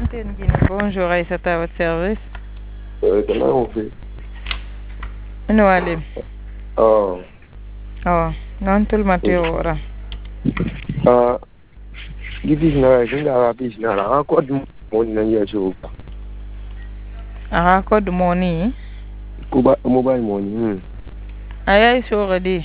Antenne Guinée, bonjour Aïssata, à votre service. Comment on fait? Nous allons. Oh. Oh, non tout le matin ora. Gidis na kinga rapis na la ko dum mon na ya so. Code money. Kuba mobile money. Ayay so ready.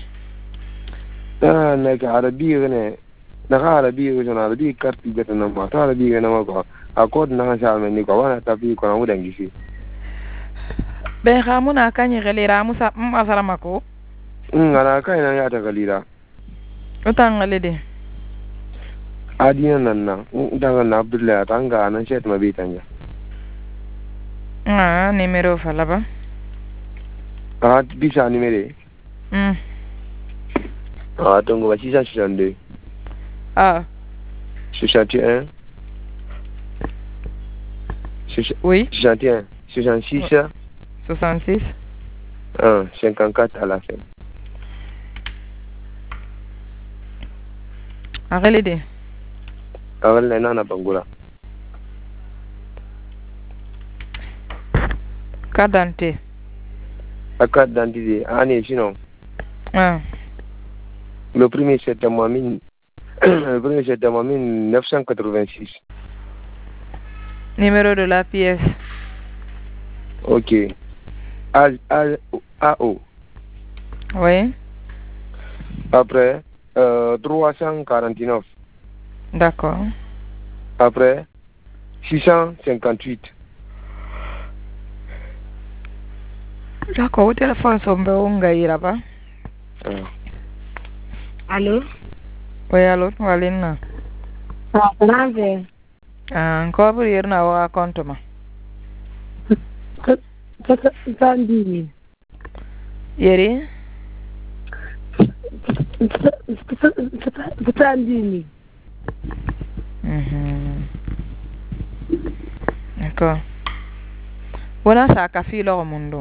Na ka arabi ne. Na ka arabi na arabi karti gata na ma ta arabi na ma ko. Akod na sa men ni ko wana tapi ko na mudan gisi. Ben khamuna kanyi galira musa masara mako. Ana kai na ya ta galira. Utangale de. Adina nanna udanga na Abdullah tanga nan shet mabitanga. Numéro falaba. Bisa numéro. Tongo 662. 61. Oui. 61. 66. 66. 54 à la fin. Arrêtez. Arrêtez nana bangula. Carte d'identité. La carte d'identité, année sinon. Le 1er septembre 1986. Numéro de la pièce. Ok. AO. Oui. Après, 349. D'accord. Après, 658. D'accord, au téléphone, sombe ungaira ba. Allô? Oui, allô, walina. Nave. Encore pour hier na wa compte ma. Sandini. Yeri? Sandini. D'accord. Bona sa kafi lo mundo.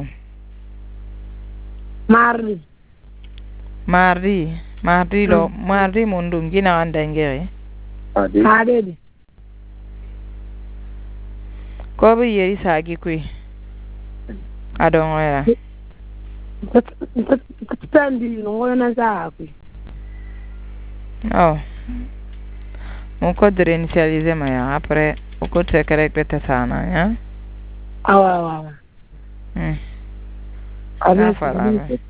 Mardi lo mardi mundo ngina anda ngere. Ade. Ko bi yeri sa gi kui. Adon wera. Sandini ngona sa kui. Oh. Mon code réinitialisé maya après au code secret peut sana ya. Awa. Ana fala.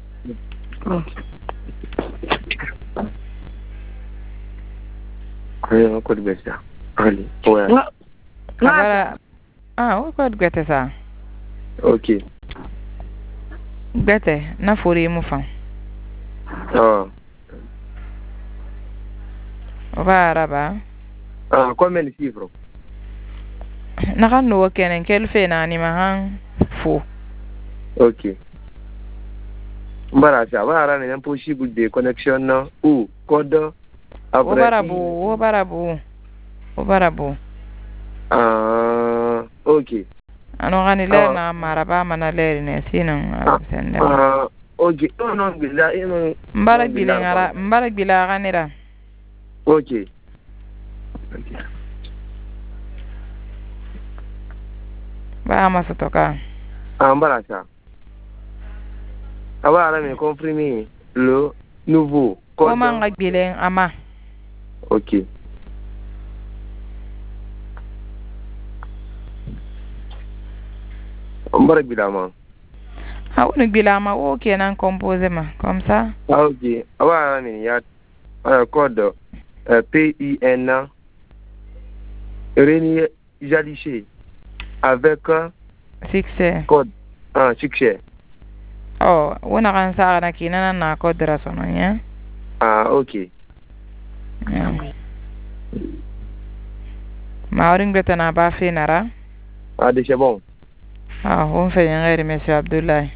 Ayo code besa. Ali. Ouais. Agora o code gete sa. OK. Gete na fori mu fa. Va araba. Combien de chiffres? Na kan no kenen kel fe na ni ma han fo. OK. Mbara ne impossible de connexion ou code après. Obarabu. OK. Ano gani le na maraba mana le ne sinan sende. OK. Non bila mbara bila ganira. OK. Ba masotoka. Mbara ça. Abara me comprimer le nouveau code. Comment ngagbilen ama? OK. Mbara bilama. On bilama o kenan composé ma comme ça. OK. Abara me ya code PIN Rémi Jaliché avec succès. Code succès. Oh, wona kan sa na kinana na code rasono ya. OK. Mauring betana ba finara. C'est bon. On fait un monsieur Abdoulaye.